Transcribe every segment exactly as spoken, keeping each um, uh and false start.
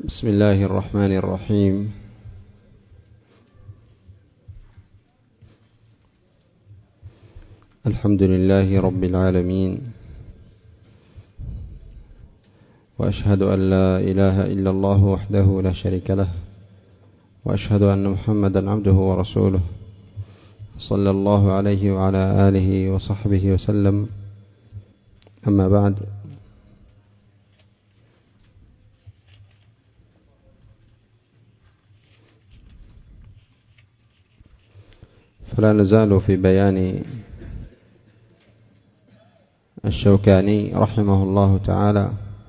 بسم الله الرحمن الرحيم. الحمد لله رب العالمين، وأشهد أن لا إله إلا الله وحده لا شريك له، وأشهد أن محمدا عبده ورسوله، صلى الله عليه وعلى آله وصحبه وسلم. أما بعد، فلا نزال في بيان الشوكاني رحمه الله تعالى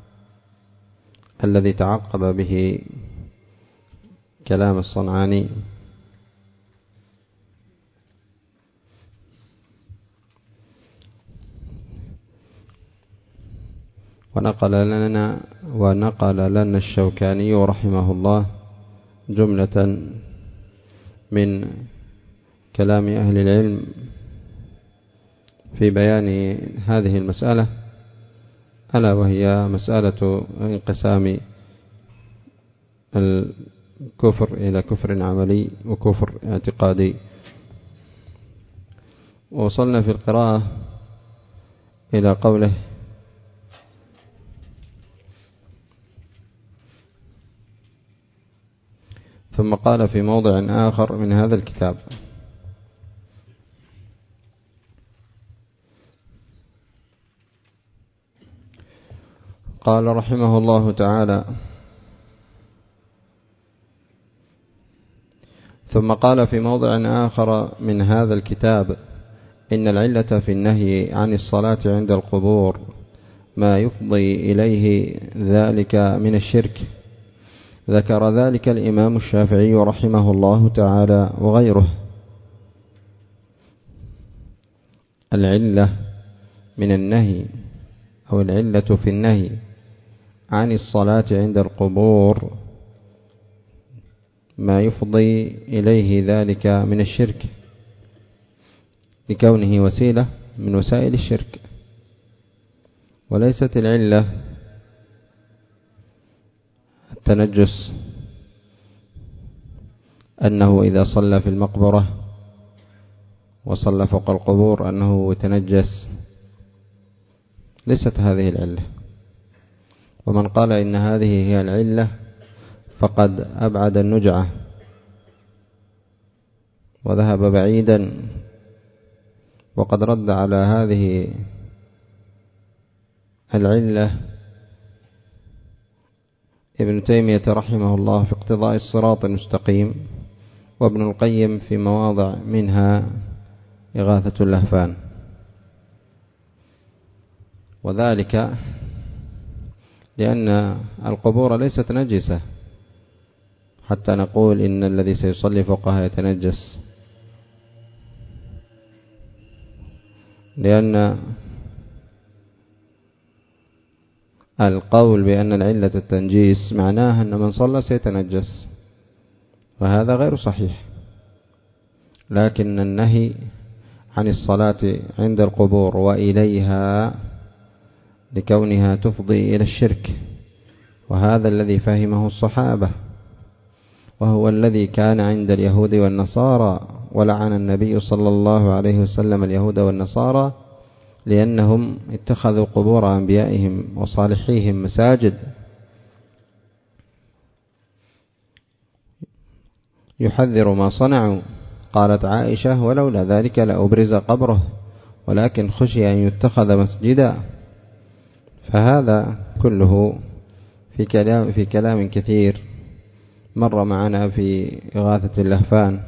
الذي تعقب به كلام الصنعاني، ونقل لنا ونقل لنا الشوكاني رحمه الله جملة من كلام أهل العلم في بيان هذه المسألة، ألا وهي مسألة انقسام الكفر إلى كفر عملي وكفر اعتقادي. ووصلنا في القراءة إلى قوله: ثم قال في موضع آخر من هذا الكتاب: قال رحمه الله تعالى: ثم قال في موضع آخر من هذا الكتاب: إن العلة في النهي عن الصلاة عند القبور ما يفضي إليه ذلك من الشرك. ذكر ذلك الإمام الشافعي رحمه الله تعالى وغيره. العلة من النهي أو العلة في النهي عن الصلاة عند القبور ما يفضي إليه ذلك من الشرك، لكونه وسيلة من وسائل الشرك. وليست العلة التنجس، أنه إذا صلى في المقبرة وصلى فوق القبور أنه يتنجس، ليست هذه العلة. ومن قال إن هذه هي العلة فقد أبعد النجعة وذهب بعيدا، وقد رد على هذه العلة ابن تيمية رحمه الله في اقتضاء الصراط المستقيم، وابن القيم في مواضع منها إغاثة اللهفان. وذلك لأن القبور ليست نجسة حتى نقول إن الذي سيصلي فوقها يتنجس، لأن القول بأن العلة التنجيس معناه أن من صلى سيتنجس، وهذا غير صحيح. لكن النهي عن الصلاة عند القبور وإليها لكونها تفضي إلى الشرك، وهذا الذي فهمه الصحابة، وهو الذي كان عند اليهود والنصارى. ولعن النبي صلى الله عليه وسلم اليهود والنصارى لأنهم اتخذوا قبور أنبيائهم وصالحيهم مساجد. يحذر ما صنعوا. قالت عائشة: ولولا ذلك لأبرز قبره، ولكن خشي أن يتخذ مسجدا. فهذا كله في كلام, في كلام كثير مر معنا في إغاثة اللهفان.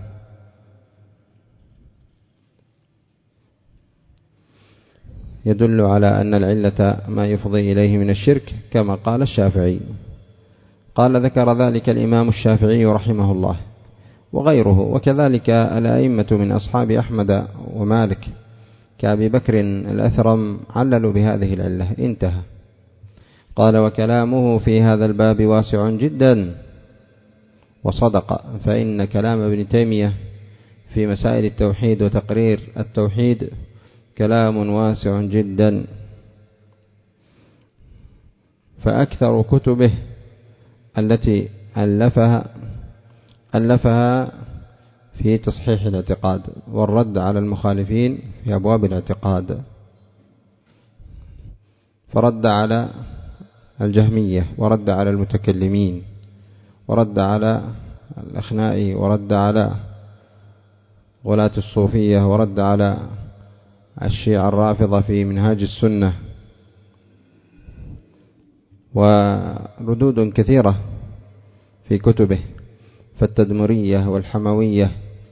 يدل على أن العلة ما يفضي إليه من الشرك كما قال الشافعي. قال: ذكر ذلك الإمام الشافعي رحمه الله وغيره، وكذلك الأئمة من أصحاب أحمد ومالك كأبي بكر الأثرم عللوا بهذه العلة. انتهى. قال: وكلامه في هذا الباب واسع جدا، وصدق، فإن كلام ابن تيمية في مسائل التوحيد وتقرير التوحيد كلام واسع جدا، فأكثر كتبه التي ألفها ألفها في تصحيح الاعتقاد والرد على المخالفين في أبواب الاعتقاد، فرد على الجهمية ورد على المتكلمين ورد على الأخنائي ورد على غلاة الصوفية ورد على الشيعة الرافضة في منهاج السنة، وردود كثيرة في كتبه، فالتدمرية والحموية،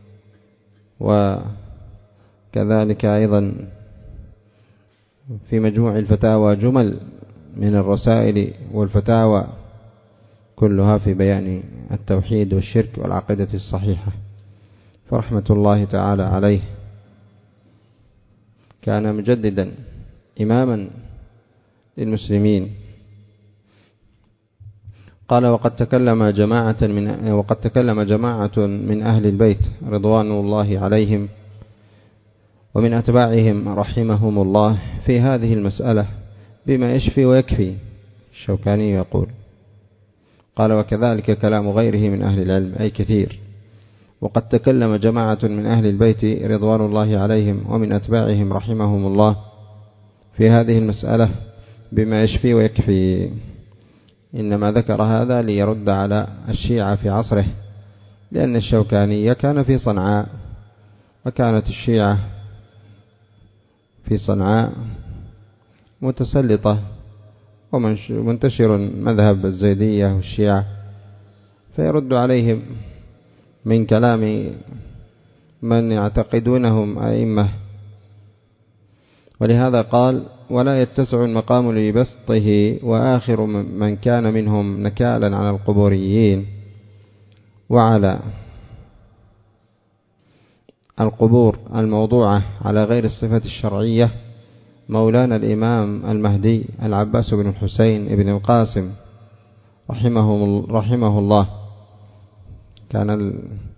وكذلك أيضا في مجموع الفتاوى جمل من الرسائل والفتاوى كلها في بيان التوحيد والشرك والعقيدة الصحيحة، فرحمة الله تعالى عليه. كان مجددا إماما للمسلمين. قال وقد تكلم جماعة من وقد تكلم جماعة من أهل البيت رضوان الله عليهم ومن أتباعهم رحمهم الله في هذه المسألة بما يشفي ويكفي. الشوكاني يقول قال وكذلك كلام غيره من أهل العلم أي كثير. وقد تكلم جماعة من أهل البيت رضوان الله عليهم ومن أتباعهم رحمهم الله في هذه المسألة بما يشفي ويكفي. إنما ذكر هذا ليرد على الشيعة في عصره، لأن الشوكاني كان في صنعاء، وكانت الشيعة في صنعاء متسلطة ومنتشر مذهب الزيدية والشيعة، فيرد عليهم من كلام من يعتقدونهم أئمة. ولهذا قال ولا يتسع المقام لبسطه، وآخر من كان منهم نكالا على القبوريين وعلى القبور الموضوعة على غير الصفة الشرعية مولانا الإمام المهدي العباس بن الحسين بن القاسم رحمه, رحمه الله. كان ال...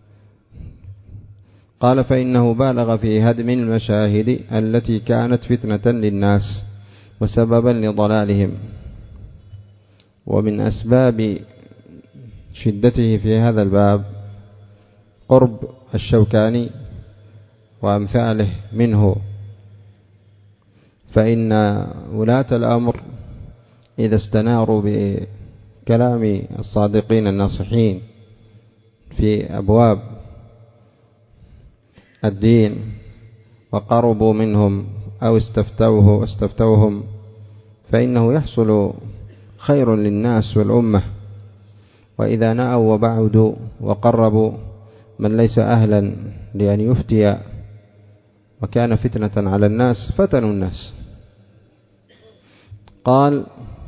قال فإنه بالغ في هدم المشاهد التي كانت فتنة للناس وسببا لضلالهم. ومن أسباب شدته في هذا الباب قرب الشوكاني وأمثاله منه، فإن ولاة الأمر إذا استناروا بكلام الصادقين الناصحين في أبواب الدين وقربوا منهم أو استفتوه استفتوهم فإنه يحصل خير للناس والأمة. وإذا نأوا وبعدوا وقربوا من ليس أهلا لأن يفتي وكان فتنة على الناس فتنوا الناس. قال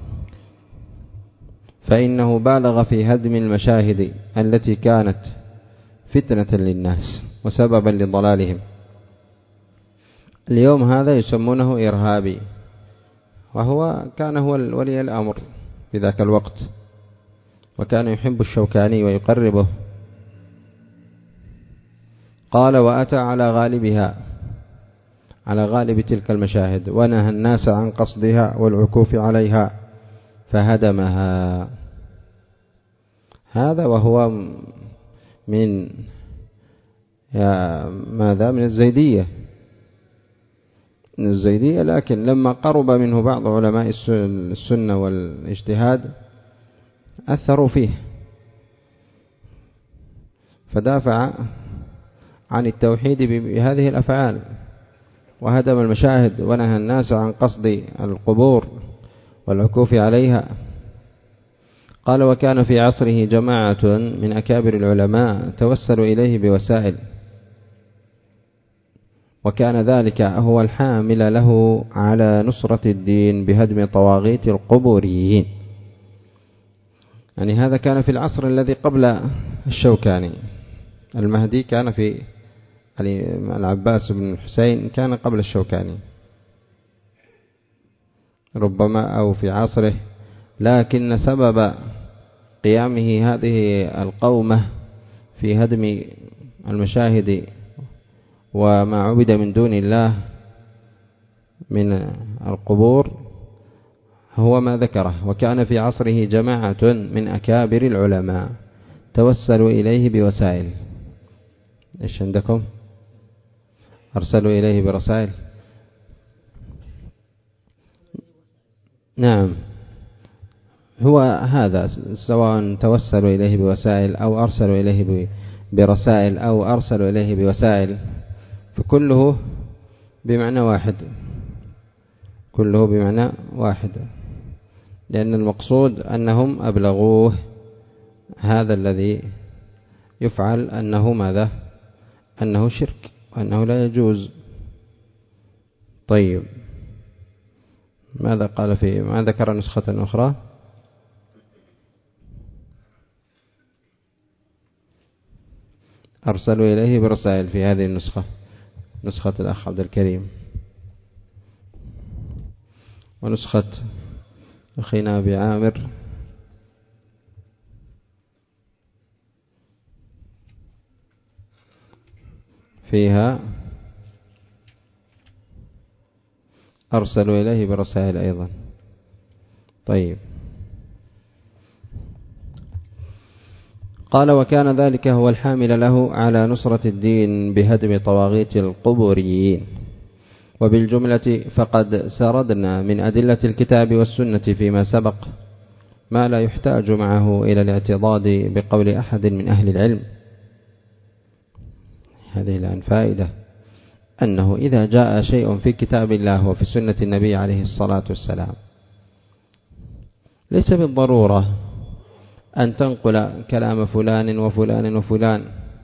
فإنه بالغ في هدم المشاهد التي كانت فتنة للناس وسببا لضلالهم. اليوم هذا يسمونه إرهابي، وهو كان هو ولي الأمر في ذاك الوقت، وكان يحب الشوكاني ويقربه. قال وأتى على غالبها على غالب تلك المشاهد ونهى الناس عن قصدها والعكوف عليها فهدمها. هذا وهو من ماذا من الزيدية من الزيدية لكن لما قرب منه بعض علماء السنة والاجتهاد أثروا فيه، فدافع عن التوحيد بهذه الأفعال وهدم المشاهد ونهى الناس عن قصد القبور والعكوف عليها. قال وكان في عصره جماعة من أكابر العلماء توسلوا إليه بوسائل، وكان ذلك هو الحامل له على نصرة الدين بهدم طواغيت القبوريين. يعني هذا كان في العصر الذي قبل الشوكاني. المهدي كان في العباس بن الحسين كان قبل الشوكاني ربما أو في عصره، لكن سبب قيامه هذه القومة في هدم المشاهد وما عبد من دون الله من القبور هو ما ذكره. وكان في عصره جماعة من أكابر العلماء توسلوا إليه بوسائل. إيش عندكم؟ أرسلوا إليه برسائل. نعم، هو هذا سواء توسلوا إليه بوسائل أو أرسلوا إليه برسائل أو أرسلوا إليه بوسائل، فكله بمعنى واحد، كله بمعنى واحد، لأن المقصود أنهم أبلغوه هذا الذي يفعل أنه ماذا؟ أنه شرك وأنه لا يجوز. طيب، ماذا قال فيه؟ ما ذكر نسخة أخرى؟ أرسلوا إليه برسائل في هذه النسخة، نسخة الأخ عبد الكريم. ونسخة أخينا أبي عامر فيها أرسلوا إليه برسائل أيضا. طيب، قال: وكان ذلك هو الحامل له على نصرة الدين بهدم طواغيت القبوريين. وبالجملة فقد سردنا من أدلة الكتاب والسنة فيما سبق ما لا يحتاج معه إلى الاعتضاد بقول أحد من أهل العلم. هذه الآن فائدة، أنه إذا جاء شيء في كتاب الله وفي سنة النبي عليه الصلاة والسلام ليس بالضرورة أن تنقل كلام فلان وفلان وفلان،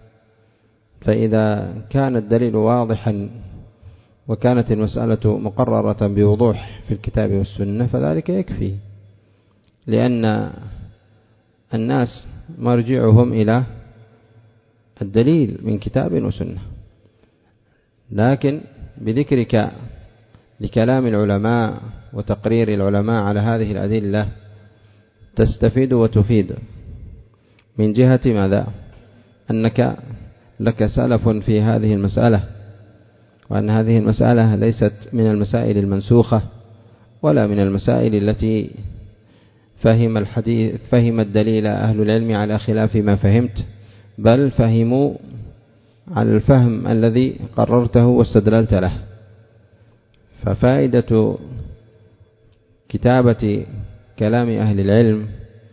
فإذا كان الدليل واضحا وكانت المسألة مقررة بوضوح في الكتاب والسنة فذلك يكفي، لأن الناس مرجعهم إلى الدليل من كتاب وسنة. لكن بذكرك لكلام العلماء وتقرير العلماء على هذه الأدلة تستفيد وتفيد من جهة ماذا؟ أنك لك سلف في هذه المسألة، وأن هذه المسألة ليست من المسائل المنسوخة ولا من المسائل التي فهم الحديث فهم الدليل أهل العلم على خلاف ما فهمت، بل فهموا على الفهم الذي قررته واستدللت له. ففائدة كتابة كلام أهل العلم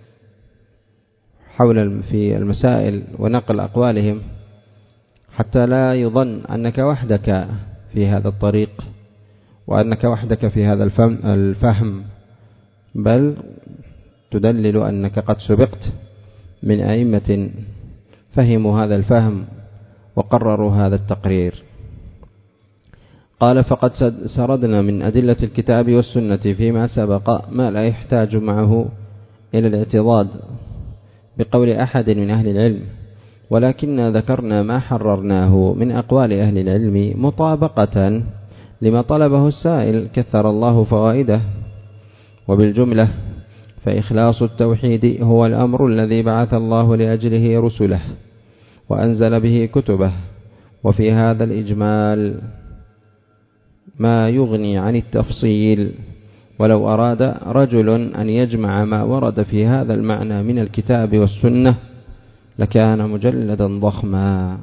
حول في المسائل ونقل أقوالهم حتى لا يظن أنك وحدك في هذا الطريق وأنك وحدك في هذا الفهم، بل تدلل أنك قد سبقت من أئمة فهموا هذا الفهم وقرروا هذا التقرير. قال: فقد سردنا من أدلة الكتاب والسنة فيما سبق ما لا يحتاج معه إلى الاعتضاد بقول أحد من أهل العلم، ولكن ذكرنا ما حررناه من أقوال أهل العلم مطابقة لما طلبه السائل كثر الله فوائده. وبالجملة فإخلاص التوحيد هو الأمر الذي بعث الله لأجله رسله وأنزل به كتبه، وفي هذا الإجمال ما يغني عن التفصيل، ولو أراد رجل أن يجمع ما ورد في هذا المعنى من الكتاب والسنة لكان مجلدا ضخما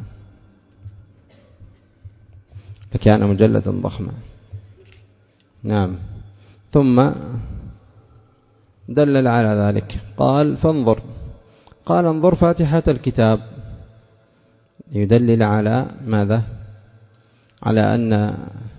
لكان مجلدا ضخما نعم. ثم دلل على ذلك، قال: فانظر قال انظر فاتحة الكتاب، يدلل على ماذا؟ على أن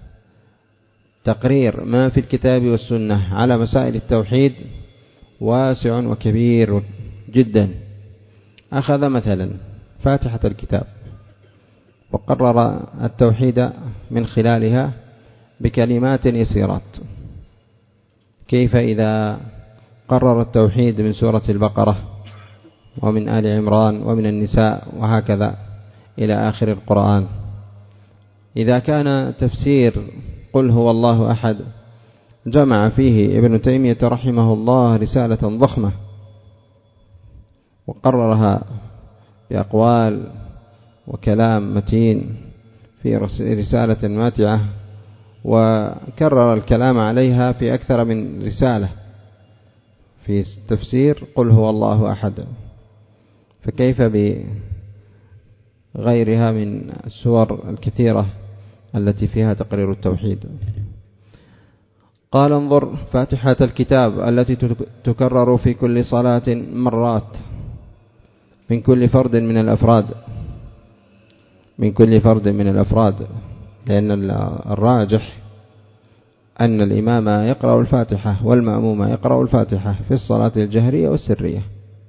تقرير ما في الكتاب والسنة على مسائل التوحيد واسع وكبير جدا. أخذ مثلا فاتحة الكتاب وقرر التوحيد من خلالها بكلمات يسيرات. كيف إذا قرر التوحيد من سورة البقرة ومن آل عمران ومن النساء وهكذا إلى آخر القرآن؟ إذا كان تفسير قل هو الله أحد جمع فيه ابن تيمية رحمه الله رسالة ضخمة وقررها بأقوال وكلام متين في رسالة ماتعة، وكرر الكلام عليها في أكثر من رسالة في تفسير قل هو الله أحد، فكيف بغيرها من السور الكثيرة التي فيها تقرير التوحيد؟ قال انظر فاتحة الكتاب التي تكرر في كل صلاة مرات من كل فرد من الأفراد من كل فرد من الأفراد لأن الراجح أن الإمام يقرأ الفاتحة والمأموم يقرأ الفاتحة في الصلاة الجهرية والسرية.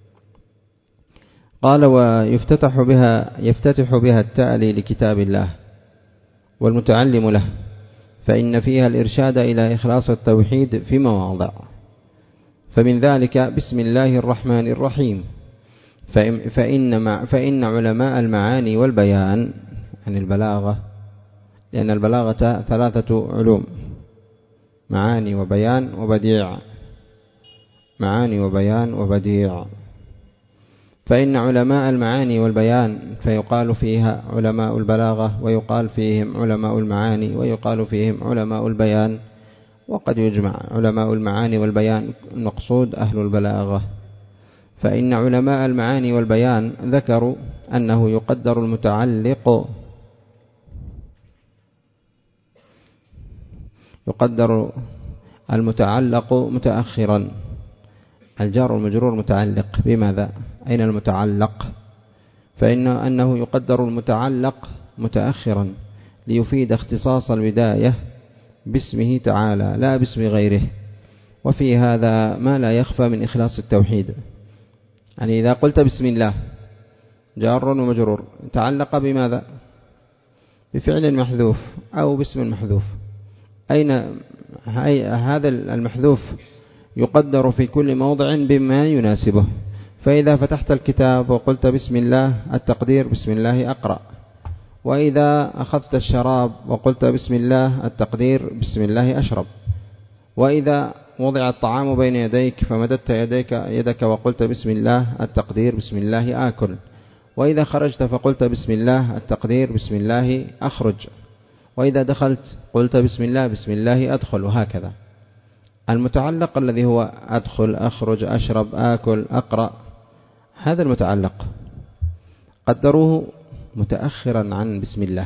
قال ويفتتح بها يفتتح بها التالي لكتاب الله والمتعلم له، فإن فيها الإرشاد إلى إخلاص التوحيد في مواضع، فمن ذلك بسم الله الرحمن الرحيم، فإن, فإن علماء المعاني والبيان عن البلاغة، لأن البلاغة ثلاثة علوم: معاني وبيان وبديع، معاني وبيان وبديع. فإن علماء المعاني والبيان فيقال فيها علماء البلاغة، ويقال فيهم علماء المعاني، ويقال فيهم علماء البيان، وقد يجمع علماء المعاني والبيان المقصود أهل البلاغة. فإن علماء المعاني والبيان ذكروا أنه يقدر المتعلق يقدر المتعلق متأخرا، الجار والمجرور متعلق بماذا؟ أين المتعلق؟ فإن أنه يقدر المتعلق متأخرا ليفيد اختصاص البداية باسمه تعالى لا باسم غيره، وفي هذا ما لا يخفى من إخلاص التوحيد. يعني إذا قلت بسم الله جار ومجرور تعلق بماذا؟ بفعل محذوف أو باسم محذوف، أين هذا المحذوف يقدر في كل موضع بما يناسبه. فإذا فتحت الكتاب وقلت بسم الله التقدير بسم الله أقرأ، وإذا أخذت الشراب وقلت بسم الله التقدير بسم الله أشرب، وإذا وضع الطعام بين يديك فمددت يديك يدك وقلت بسم الله التقدير بسم الله آكل، وإذا خرجت فقلت بسم الله التقدير بسم الله أخرج، وإذا دخلت قلت بسم الله بسم الله أدخل، وهكذا. المتعلق الذي هو أدخل أخرج أشرب آكل أقرأ، هذا المتعلق قدروه متأخرا عن بسم الله،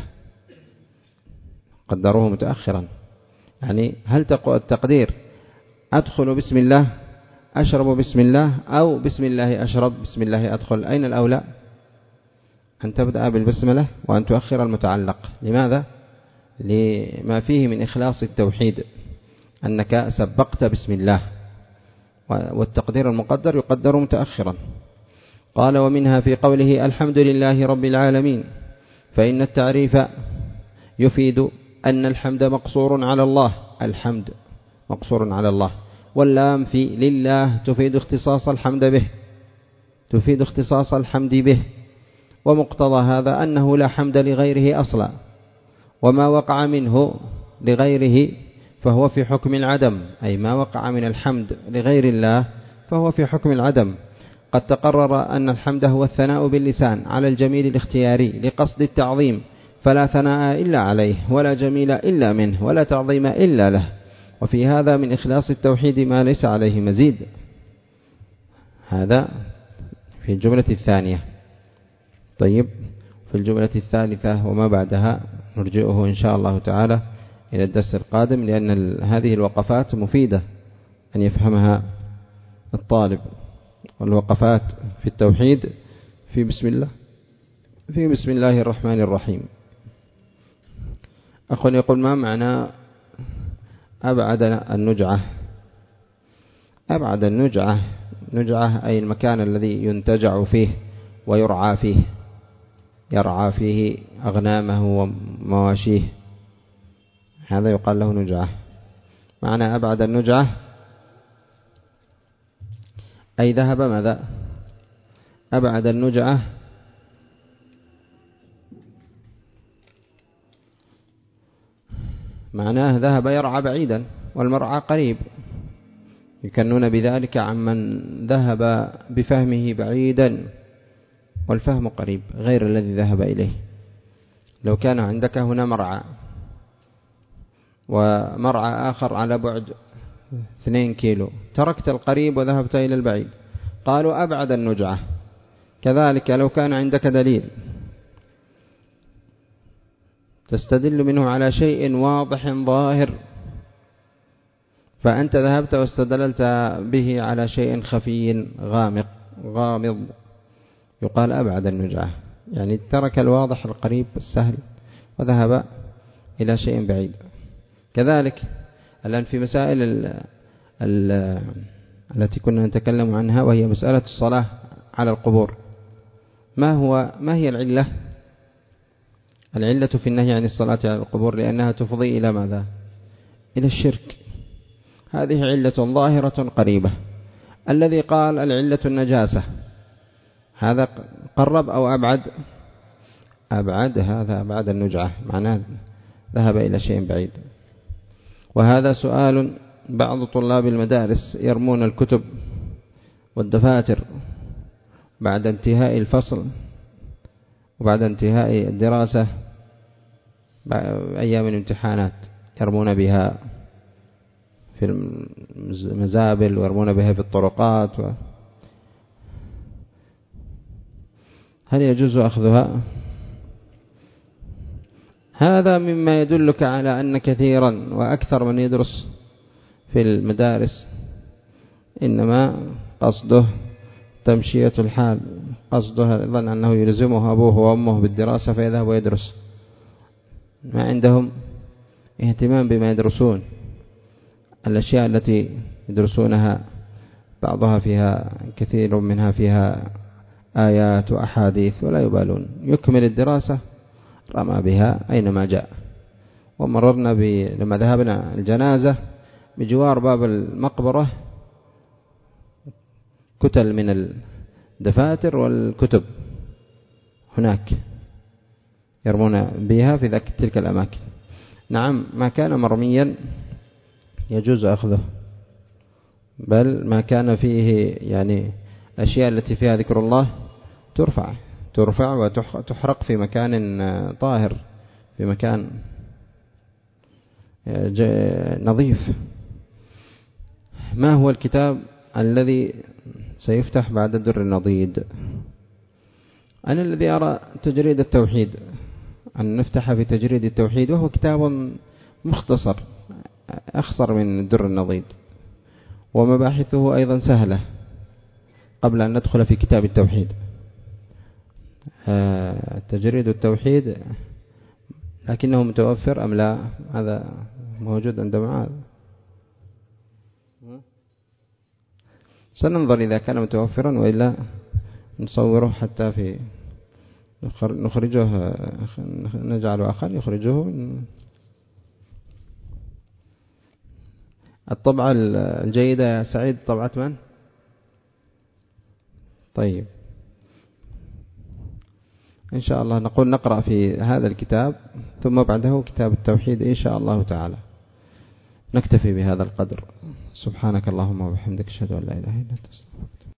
قدروه متأخرا. يعني هل تقول التقدير أدخل بسم الله أشرب بسم الله أو بسم الله أشرب بسم الله أدخل؟ أين الأولى؟ أن تبدأ بالبسملة وأن تؤخر المتعلق. لماذا؟ لما فيه من إخلاص التوحيد، أنك سبقت بسم الله، والتقدير المقدر يقدر متأخرا. قال ومنها في قوله الحمد لله رب العالمين، فإن التعريف يفيد أن الحمد مقصور على الله، الحمد مقصور على الله، واللام في لله تفيد اختصاص الحمد به تفيد اختصاص الحمد به ومقتضى هذا أنه لا حمد لغيره أصلا، وما وقع منه لغيره فهو في حكم العدم، أي ما وقع من الحمد لغير الله فهو في حكم العدم. قد تقرر أن الحمد هو الثناء باللسان على الجميل الاختياري لقصد التعظيم، فلا ثناء إلا عليه ولا جميل إلا منه ولا تعظيم إلا له، وفي هذا من إخلاص التوحيد ما ليس عليه مزيد. هذا في الجملة الثانية. طيب، في الجملة الثالثة وما بعدها نرجئه إن شاء الله تعالى إلى الدرس القادم، لأن هذه الوقفات مفيدة أن يفهمها الطالب، والوقفات في التوحيد في بسم الله في بسم الله الرحمن الرحيم. أخوان يقول ما معنى أبعد النجعة؟ أبعد النجعة نجعة أي المكان الذي ينتجع فيه ويرعى فيه، يرعى فيه أغنامه ومواشيه، هذا يقال له نجعة. معنى أبعد النجعة أي ذهب ماذا؟ أبعد النجعة معناه ذهب يرعى بعيدا، والمرعى قريب، يكنون بذلك عمن ذهب بفهمه بعيدا، والفهم قريب غير الذي ذهب إليه. لو كان عندك هنا مرعى ومرعى آخر على بعد اثنين كيلو، تركت القريب وذهبت إلى البعيد. قالوا أبعد النجعة. كذلك لو كان عندك دليل تستدل منه على شيء واضح ظاهر، فأنت ذهبت واستدللت به على شيء خفي غامق غامض، يقال أبعد النجعة، يعني ترك الواضح القريب السهل وذهب إلى شيء بعيد. كذلك الآن في مسائل ال ال التي كنا نتكلم عنها، وهي مسألة الصلاة على القبور، ما هو ما هي العلة؟ العلة في النهي عن الصلاة على القبور لأنها تفضي إلى ماذا؟ إلى الشرك. هذه علة ظاهرة قريبة. الذي قال العلة النجاسة هذا قرب أو أبعد؟ أبعد، هذا أبعد النجعة، معناه ذهب إلى شيء بعيد. وهذا سؤال بعض طلاب المدارس يرمون الكتب والدفاتر بعد انتهاء الفصل وبعد انتهاء الدراسة أيام الامتحانات، يرمون بها في المزابل ويرمون بها في الطرقات و... هل يجوز أخذها؟ هذا مما يدلك على أن كثيرا وأكثر من يدرس في المدارس إنما قصده تمشية الحال، قصده يظن أنه يلزمه أبوه وأمه بالدراسة فيذهب ويدرس، ما عندهم اهتمام بما يدرسون. الأشياء التي يدرسونها بعضها فيها كثير منها فيها آيات وأحاديث ولا يبالون، يكمل الدراسة رمى بها أينما جاء. ومررنا ب... لما ذهبنا الجنازة بجوار باب المقبرة كتل من الدفاتر والكتب هناك يرمون بها في ذلك تلك الأماكن. نعم، ما كان مرميا يجوز أخذه، بل ما كان فيه يعني الأشياء التي فيها ذكر الله ترفع ترفع وتحرق في مكان طاهر، في مكان نظيف. ما هو الكتاب الذي سيفتح بعد الدر النضيد؟ أنا الذي أرى تجريد التوحيد، أن نفتح في تجريد التوحيد، وهو كتاب مختصر أخصر من الدر النضيد، ومباحثه أيضا سهلة قبل أن ندخل في كتاب التوحيد. تجريد التوحيد لكنه متوفر أم لا؟ هذا موجود عند معاذ، سننظر إذا كان متوفرا، وإلا نصوره حتى في نخرجه، نجعل آخر يخرجه. الطبعة الجيدة يا سعيد طبعة من؟ طيب إن شاء الله نقول نقرأ في هذا الكتاب ثم بعده كتاب التوحيد إن شاء الله تعالى. نكتفي بهذا القدر. سبحانك اللهم وبحمدك، أشهد أن لا إله إلا أنت، أستغفرك.